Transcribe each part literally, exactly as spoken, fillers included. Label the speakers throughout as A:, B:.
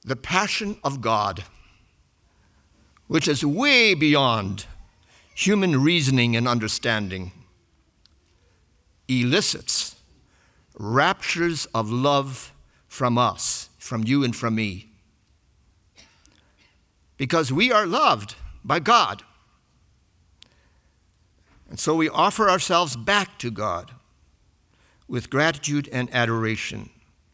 A: the passion of God, which is way beyond human reasoning and understanding, elicits raptures of love from us, from you and from me. Because we are loved by God. And so we offer ourselves back to God with gratitude and adoration.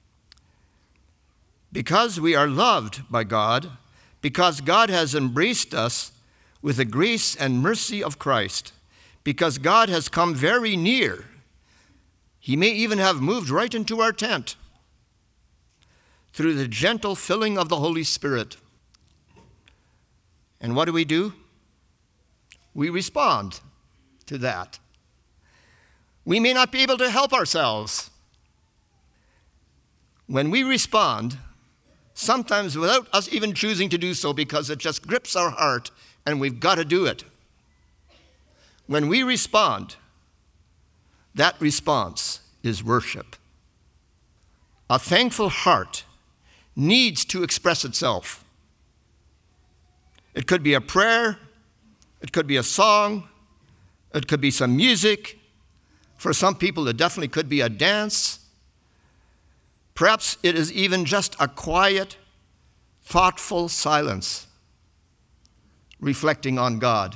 A: Because we are loved by God, because God has embraced us with the grace and mercy of Christ, because God has come very near, he may even have moved right into our tent through the gentle filling of the Holy Spirit. And what do we do? We respond to that. We may not be able to help ourselves. When we respond, sometimes without us even choosing to do so, because it just grips our heart and we've got to do it. When we respond, that response is worship. A thankful heart needs to express itself. It could be a prayer, it could be a song, it could be some music. For some people, it definitely could be a dance. Perhaps it is even just a quiet, thoughtful silence, reflecting on God.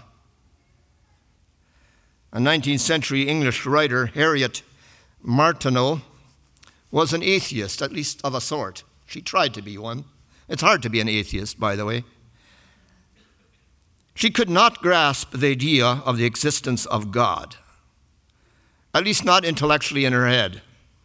A: A nineteenth century English writer, Harriet Martineau, was an atheist, at least of a sort. She tried to be one. It's hard to be an atheist, by the way. She could not grasp the idea of the existence of God, at least not intellectually in her head.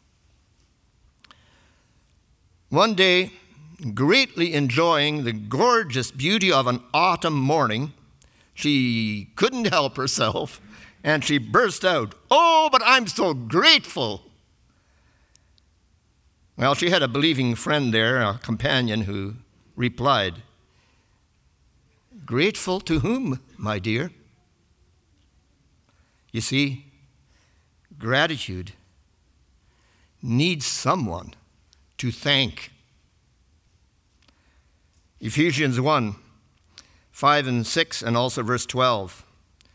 A: One day, greatly enjoying the gorgeous beauty of an autumn morning, she couldn't help herself, and she burst out, "Oh, but I'm so grateful." Well, she had a believing friend there, a companion, who replied, "Grateful to whom, my dear?" You see, gratitude needs someone to thank. Ephesians one, five and six, and also verse twelve.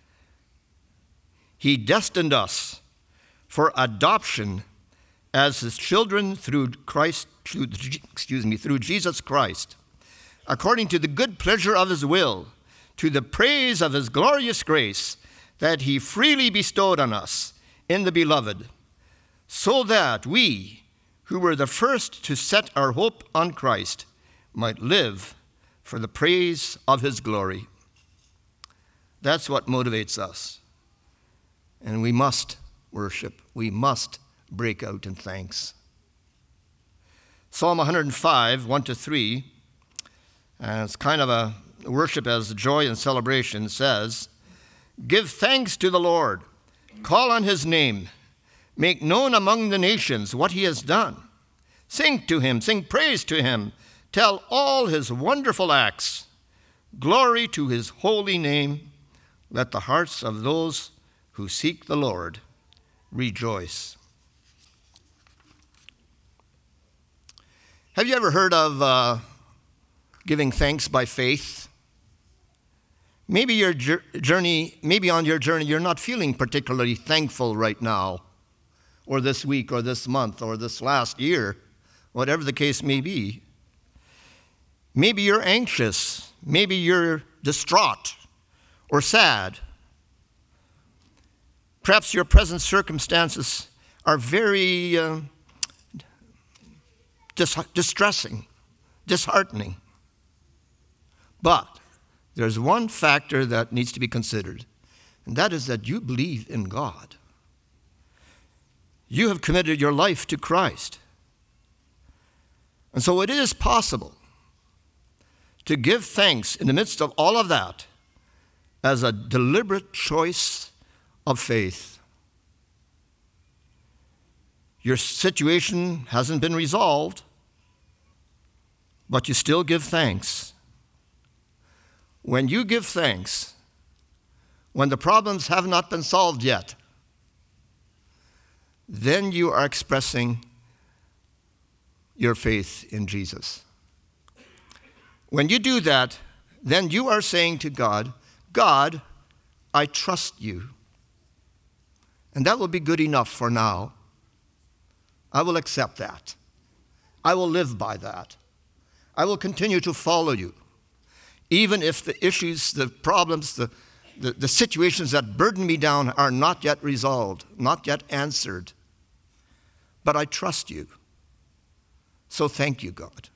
A: He destined us for adoption as his children through Christ, through, excuse me, through Jesus Christ, according to the good pleasure of his will, to the praise of his glorious grace that he freely bestowed on us in the beloved, so that we, who were the first to set our hope on Christ, might live for the praise of his glory. That's what motivates us. And we must worship. We must break out in thanks. Psalm one hundred five, one to three, and it's kind of a worship as joy and celebration, says, "Give thanks to the Lord, call on his name, make known among the nations what he has done. Sing to him, sing praise to him, tell all his wonderful acts. Glory to his holy name. Let the hearts of those who seek the Lord rejoice." Have you ever heard of uh, giving thanks by faith? Maybe your journey, maybe on your journey, you're not feeling particularly thankful right now, or this week, or this month, or this last year, whatever the case may be. Maybe you're anxious. Maybe you're distraught or sad. Perhaps your present circumstances are very uh, dis- distressing, disheartening. But there's one factor that needs to be considered, and that is that you believe in God. You have committed your life to Christ. And so it is possible to give thanks in the midst of all of that as a deliberate choice of faith. Your situation hasn't been resolved, but you still give thanks. When you give thanks, when the problems have not been solved yet, then you are expressing your faith in Jesus. When you do that, then you are saying to God, God, I trust you. And that will be good enough for now. I will accept that. I will live by that. I will continue to follow you. Even if the issues, the problems, the, the, the situations that burden me down are not yet resolved, not yet answered. But I trust you. So thank you, God.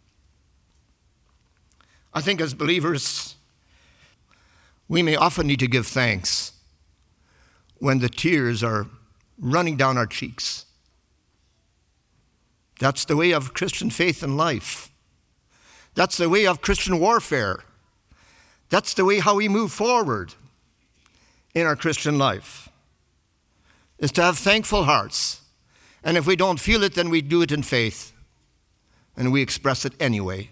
A: I think as believers, we may often need to give thanks when the tears are running down our cheeks. That's the way of Christian faith and life. That's the way of Christian warfare. That's the way how we move forward in our Christian life, is to have thankful hearts. And if we don't feel it, then we do it in faith, and we express it anyway.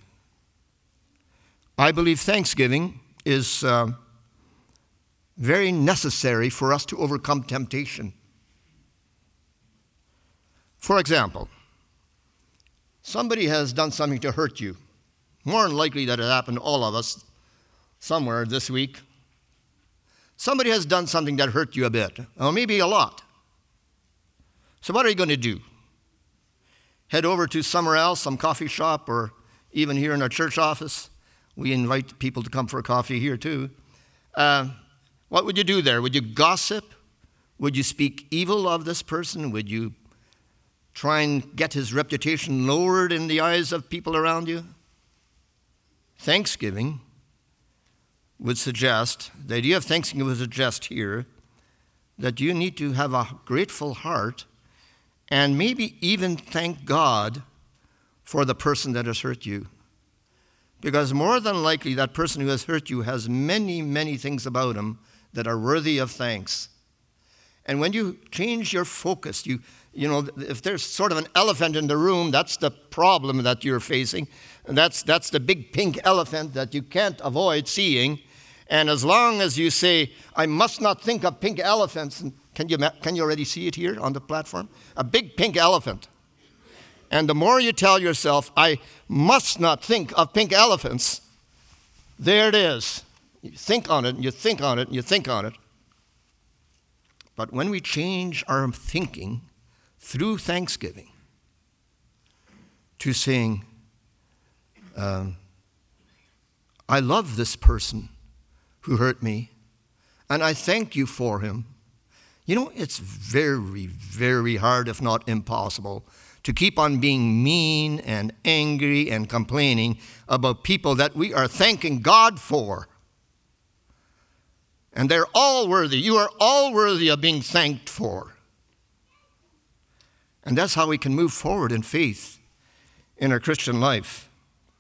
A: I believe thanksgiving is uh, very necessary for us to overcome temptation. For example, somebody has done something to hurt you. More than likely that it happened to all of us somewhere this week. Somebody has done something that hurt you a bit, or maybe a lot. So what are you going to do? Head over to somewhere else, some coffee shop, or even here in our church office? We invite people to come for a coffee here too. Uh, what would you do there? Would you gossip? Would you speak evil of this person? Would you try and get his reputation lowered in the eyes of people around you? Thanksgiving would suggest, the idea of thanksgiving would suggest here that you need to have a grateful heart and maybe even thank God for the person that has hurt you. Because more than likely that person who has hurt you has many, many things about him that are worthy of thanks. And when you change your focus, you you know, if there's sort of an elephant in the room, that's the problem that you're facing. And that's that's the big pink elephant that you can't avoid seeing. And as long as you say, I must not think of pink elephants, can you can you already see it here on the platform? A big pink elephant. And the more you tell yourself, I must not think of pink elephants, there it is. You think on it, and you think on it, and you think on it. But when we change our thinking through thanksgiving to saying, um, I love this person who hurt me, and I thank you for him. You know, it's very, very hard, if not impossible, to keep on being mean and angry and complaining about people that we are thanking God for. And they're all worthy. You are all worthy of being thanked for. And that's how we can move forward in faith in our Christian life.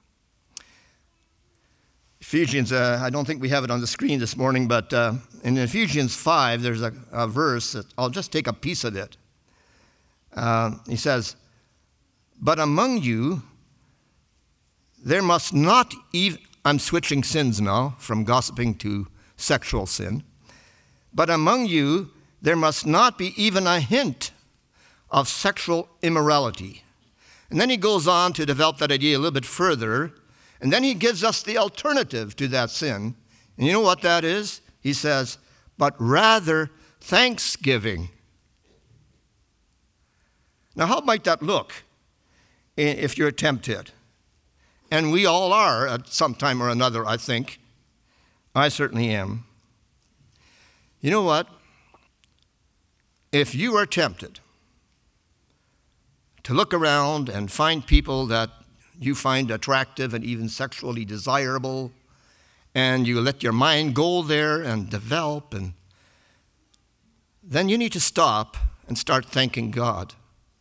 A: Ephesians, uh, I don't think we have it on the screen this morning, but uh, in Ephesians five, there's a, a verse that I'll just take a piece of it. Uh, he says, but among you, there must not even, I'm switching sins now from gossiping to sexual sin. But among you, there must not be even a hint of sexual immorality. And then he goes on to develop that idea a little bit further. And then he gives us the alternative to that sin. And you know what that is? He says, but rather thanksgiving. Now, how might that look if you're tempted? And we all are at some time or another, I think. I certainly am. You know what? If you are tempted to look around and find people that you find attractive and even sexually desirable, and you let your mind go there and develop, and then you need to stop and start thanking God.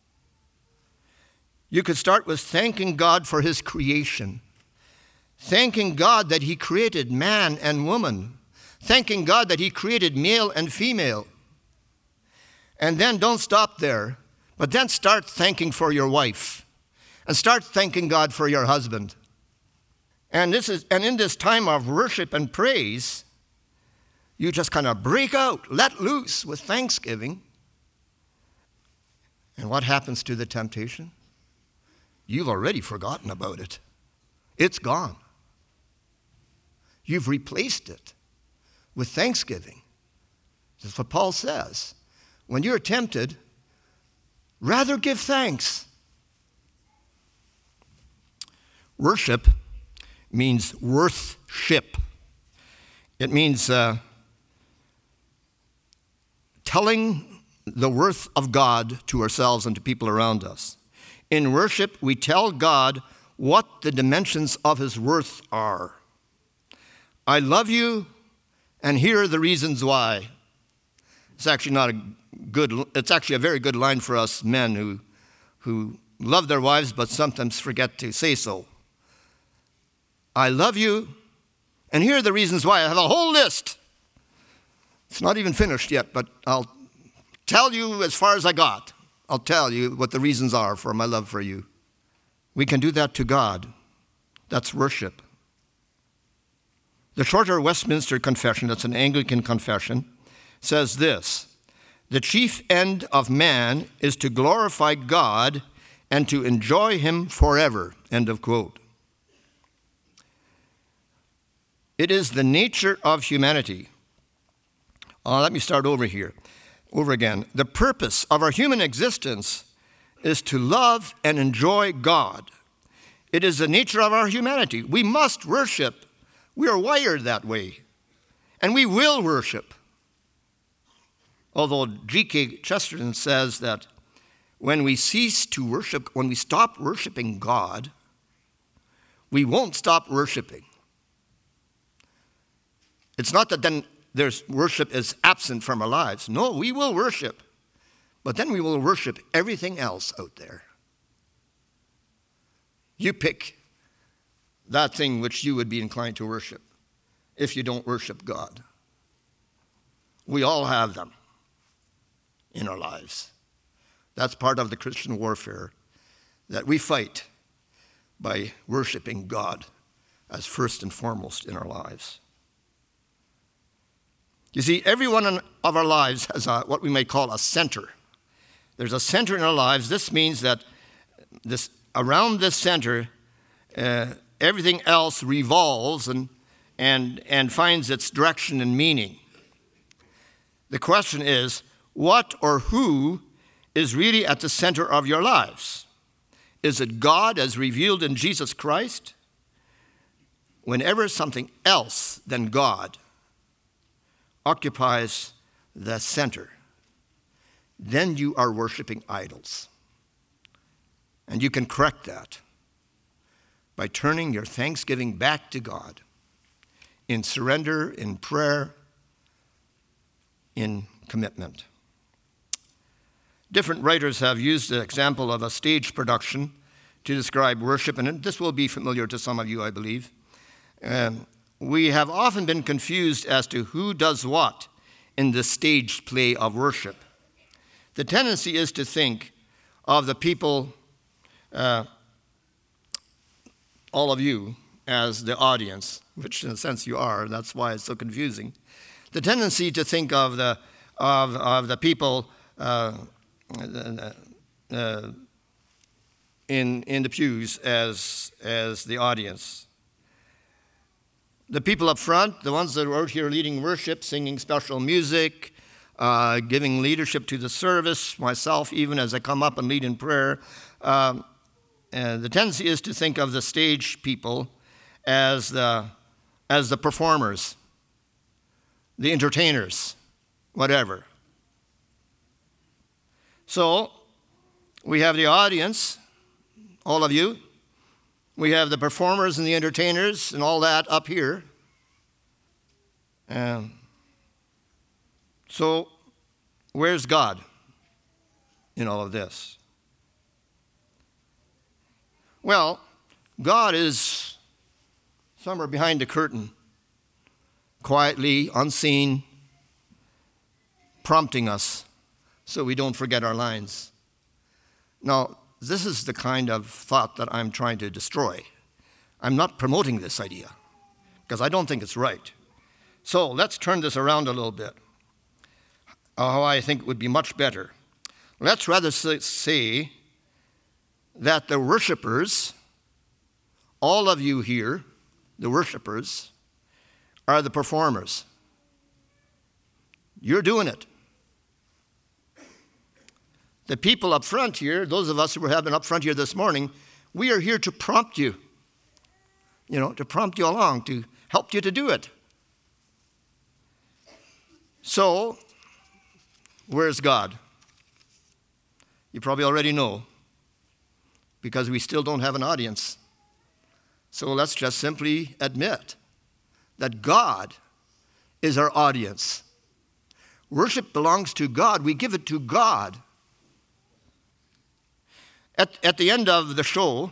A: You could start with thanking God for his creation, thanking God that he created man and woman, thanking God that he created male and female. And then don't stop there, but then start thanking for your wife, and start thanking God for your husband. And this is and in this time of worship and praise, you just kind of break out, let loose with thanksgiving. And what happens to the temptation? You've already forgotten about it. It's gone. You've replaced it with thanksgiving. That's what Paul says. When you're tempted, rather give thanks. Worship means worthship. It means uh, telling the worth of God to ourselves and to people around us. In worship, we tell God what the dimensions of his worth are. I love you, and here are the reasons why. It's actually not a good, it's actually a very good line for us men who, who love their wives but sometimes forget to say so. I love you, and here are the reasons why. I have a whole list. It's not even finished yet, but I'll tell you as far as I got. I'll tell you what the reasons are for my love for you. We can do that to God. That's worship. The Shorter Westminster Confession, that's an Anglican confession, says this: the chief end of man is to glorify God and to enjoy him forever. End of quote. It is the nature of humanity. Uh, let me start over here, over again. The purpose of our human existence is to love and enjoy God. It is the nature of our humanity. We must worship. We are wired that way. And we will worship. Although G K Chesterton says that when we cease to worship, when we stop worshiping God, we won't stop worshiping. It's not that then there's worship is absent from our lives. No, we will worship. But then we will worship everything else out there. You pick that thing which you would be inclined to worship if you don't worship God. We all have them in our lives. That's part of the Christian warfare that we fight by worshiping God as first and foremost in our lives. You see, every one of our lives has a, what we may call a center. There's a center in our lives. This means that this around this center, uh, everything else revolves and, and, and finds its direction and meaning. The question is, what or who is really at the center of your lives? Is it God as revealed in Jesus Christ? Whenever something else than God occupies the center, then you are worshiping idols. And you can correct that by turning your thanksgiving back to God in surrender, in prayer, in commitment. Different writers have used the example of a stage production to describe worship, and this will be familiar to some of you, I believe. Um, we have often been confused as to who does what in the stage play of worship. The tendency is to think of the people, uh, all of you, as the audience, which in a sense you are, and that's why it's so confusing. The tendency to think of the of, of the people uh, uh, in in the pews as as the audience. The people up front, the ones that are out here leading worship, singing special music, uh, giving leadership to the service, myself even as I come up and lead in prayer. Um, and the tendency is to think of the stage people as the as the performers, the entertainers, whatever. So we have the audience, all of you. We have the performers and the entertainers and all that up here. Um, so where's God in all of this? Well, God is somewhere behind the curtain, quietly, unseen, prompting us so we don't forget our lines. Now, this is the kind of thought that I'm trying to destroy. I'm not promoting this idea because I don't think it's right. So let's turn this around a little bit. How I think it would be much better. Let's rather say that the worshipers, all of you here, the worshipers, are the performers. You're doing it. The people up front here, those of us who were having up front here this morning, we are here to prompt you, you know, to prompt you along, to help you to do it. So, where's God? You probably already know, because we still don't have an audience. So let's just simply admit that God is our audience. Worship belongs to God. We give it to God. At, at the end of the show,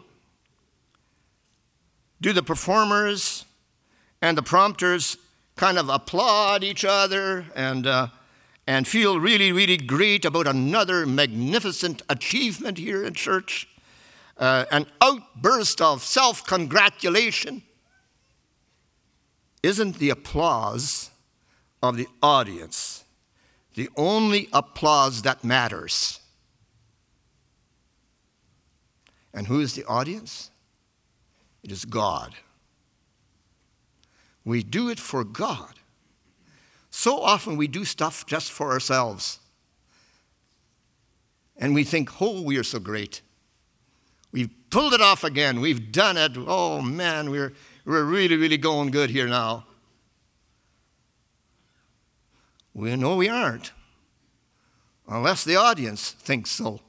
A: do the performers and the prompters kind of applaud each other and, uh, and feel really, really great about another magnificent achievement here in church? Uh, an outburst of self-congratulation? Isn't the applause of the audience the only applause that matters? And who is the audience? It is God. We do it for God. So often we do stuff just for ourselves. And we think, oh, we are so great. We've pulled it off again. We've done it. Oh, man, we're, we're really, really going good here now. We know we aren't, unless the audience thinks so.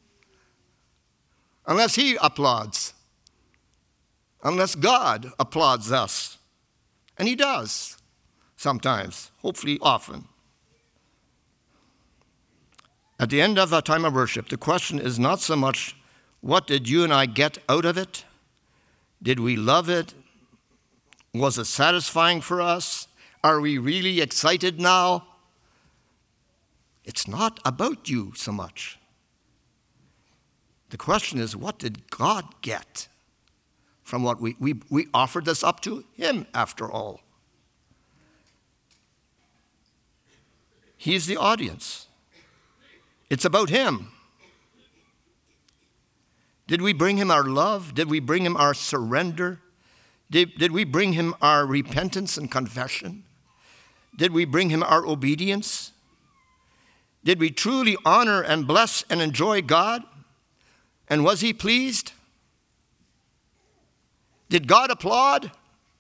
A: Unless he applauds. Unless God applauds us. And he does sometimes, hopefully often. At the end of a time of worship, the question is not so much, what did you and I get out of it? Did we love it? Was it satisfying for us? Are we really excited now? It's not about you so much. The question is, what did God get from what we, we, we offered this up to him, after all? He's the audience. It's about him. Did we bring him our love? Did we bring him our surrender? Did, did we bring him our repentance and confession? Did we bring him our obedience? Did we truly honor and bless and enjoy God? And was he pleased? Did God applaud?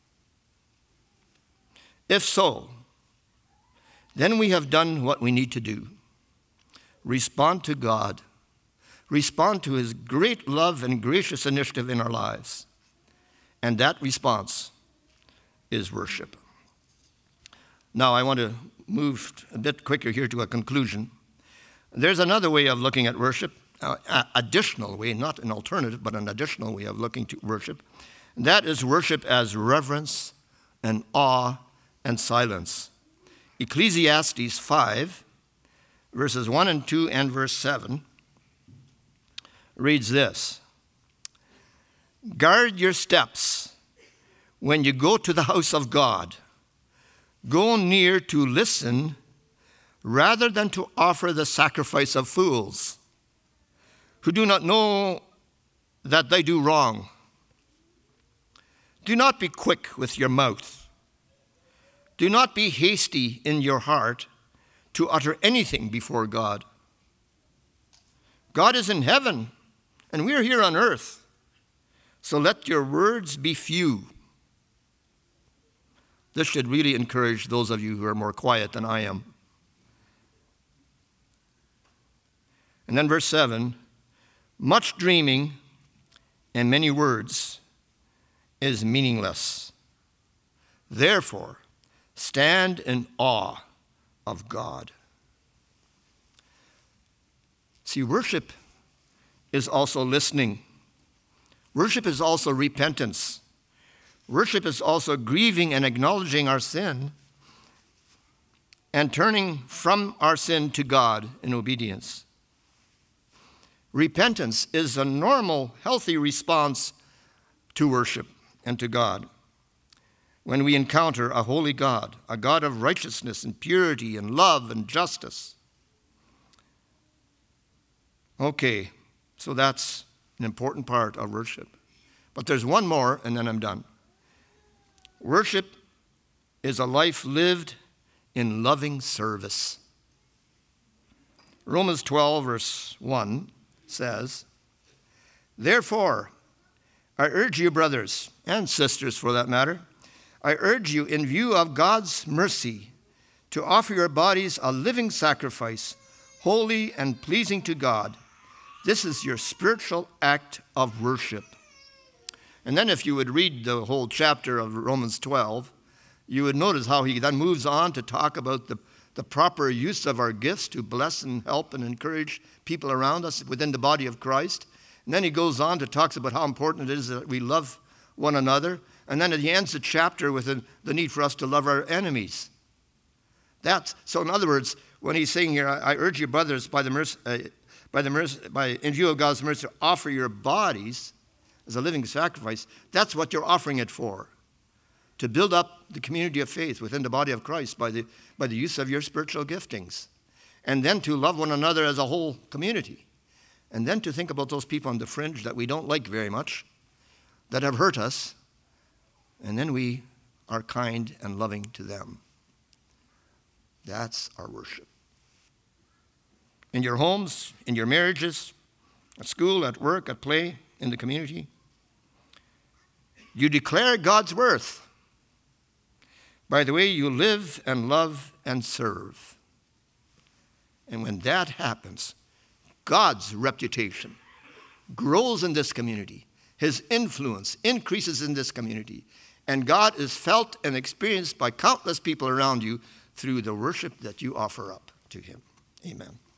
A: If so, then we have done what we need to do. Respond to God. Respond to his great love and gracious initiative in our lives. And that response is worship. Now, I want to move a bit quicker here to a conclusion. There's another way of looking at worship, an uh, additional way, not an alternative, but an additional way of looking to worship. And that is worship as reverence and awe and silence. Ecclesiastes five, verses one and two and verse seven, reads this: Guard your steps when you go to the house of God. Go near to listen rather than to offer the sacrifice of fools who do not know that they do wrong. Do not be quick with your mouth. Do not be hasty in your heart to utter anything before God. God is in heaven, and we are here on earth. So let your words be few. This should really encourage those of you who are more quiet than I am. And then verse seven, much dreaming and many words is meaningless. Therefore, stand in awe of God. See, worship is also listening. Worship is also repentance. Worship is also grieving and acknowledging our sin and turning from our sin to God in obedience. Repentance is a normal, healthy response to worship and to God. When we encounter a holy God, a God of righteousness and purity and love and justice. Okay, so that's an important part of worship. But there's one more, and then I'm done. Worship is a life lived in loving service. Romans twelve, verse one says, "Therefore, I urge you, brothers and sisters for that matter, I urge you in view of God's mercy to offer your bodies a living sacrifice, holy and pleasing to God. This is your spiritual act of worship." And then if you would read the whole chapter of Romans twelve, you would notice how he then moves on to talk about the, the proper use of our gifts to bless and help and encourage people around us within the body of Christ. And then he goes on to talk about how important it is that we love one another. And then he ends the chapter with the, the need for us to love our enemies. That's, so in other words, when he's saying here, I, I urge you, brothers, by the mercy, uh, by the mercy, by in view of God's mercy, to offer your bodies as a living sacrifice. That's what you're offering it for, to build up the community of faith within the body of Christ by the by the use of your spiritual giftings, and then to love one another as a whole community, and then to think about those people on the fringe that we don't like very much, that have hurt us, and then we are kind and loving to them. That's our worship. In your homes, in your marriages, at school, at work, at play, in the community, you declare God's worth by the way you live and love and serve. And when that happens, God's reputation grows in this community. His influence increases in this community. And God is felt and experienced by countless people around you through the worship that you offer up to him. Amen.